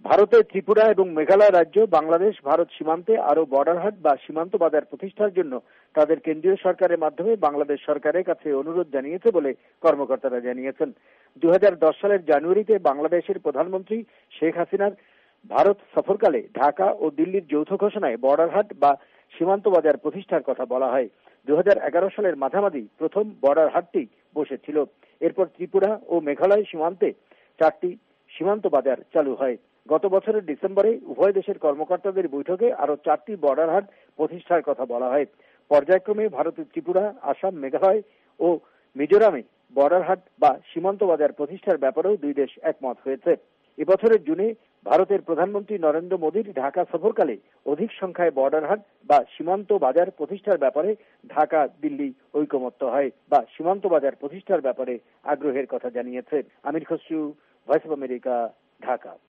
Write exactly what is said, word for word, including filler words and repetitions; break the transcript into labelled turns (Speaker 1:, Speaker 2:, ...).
Speaker 1: ভারতের ত্রিপুরা এবং মেঘালয় রাজ্য বাংলাদেশ ভারত সীমান্তে আরো বর্ডার হাট বা সীমান্ত বাজার প্রতিষ্ঠার জন্য তাদের কেন্দ্রীয় সরকারের মাধ্যমে বাংলাদেশ সরকারের কাছে অনুরোধ জানিয়েছে বলে কর্মকর্তারা জানিয়েছেন। দুই হাজার দশ সালের জানুয়ারিতে বাংলাদেশের প্রধানমন্ত্রী শেখ হাসিনার ভারত সফরকালে ঢাকা ও দিল্লির যৌথ ঘোষণায় বর্ডার হাট বা সীমান্ত বাজার প্রতিষ্ঠার কথা বলা হয়। দুই হাজার এগারো সালের মাঝামাঝি প্রথম বর্ডার হাটটি বসেছিল। এরপর ত্রিপুরা ও মেঘালয় সীমান্তে চারটি সীমান্ত বাজার চালু হয়। গত বছরের ডিসেম্বরে উভয় দেশের কর্মকর্তাদের বৈঠকে আরো চারটি বর্ডার হাট প্রতিষ্ঠার কথা বলা হয়। পর্যায়ক্রমে ভারতের ত্রিপুরা, আসাম, মেঘালয় ও মিজোরামে বর্ডার হাট বা সীমান্ত বাজার প্রতিষ্ঠার ব্যাপারেও দুই দেশ একমত হয়েছে। এবছরের জুনে ভারতের প্রধানমন্ত্রী নরেন্দ্র মোদীর ঢাকা সফরকালে অধিক সংখ্যায় বর্ডার হাট বা সীমান্ত বাজার প্রতিষ্ঠার ব্যাপারে ঢাকা দিল্লি ঐকমত্য হয় বা সীমান্ত বাজার প্রতিষ্ঠার ব্যাপারে আগ্রহের কথা জানিয়েছে। Amir Khasru, voice of America, Dhaka.